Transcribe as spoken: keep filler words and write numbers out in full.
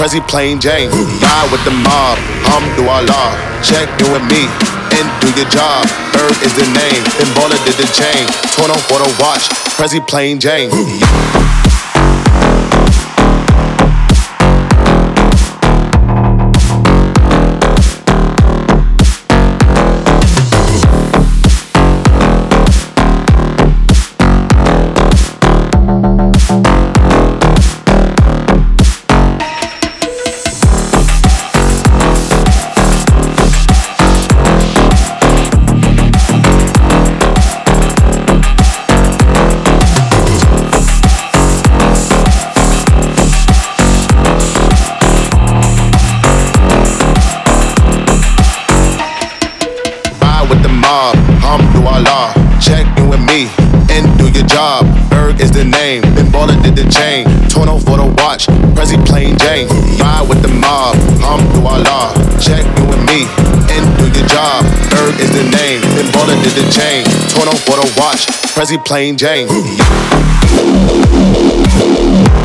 Prezi plain Jane. Ride with the mob, Alhamdulillah. Check you and me, and do your job. Berg is the name, then Baller did the chain. Torn off for the watch, Prezi plain Jane. Alhamdulillah, check you and me, and do your job. Berg is the name, then Baller did the chain. Torn off for the watch, Prezi plain Jane. Ride with the mob, Alhamdulillah. Check you and me, and do your job. Berg is the name, then Baller did the chain. Torn off for the watch, Prezi plain Jane.